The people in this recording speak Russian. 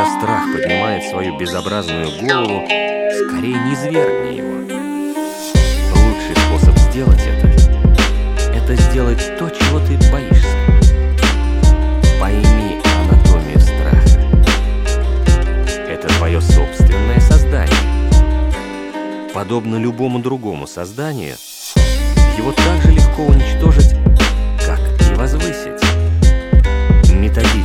когда страх поднимает свою безобразную голову, скорее низвергни его. Лучший способ сделать это сделать то, чего ты боишься. Пойми анатомию страха. Это твое собственное создание. Подобно любому другому созданию, его так же легко уничтожить, как и возвысить. Методично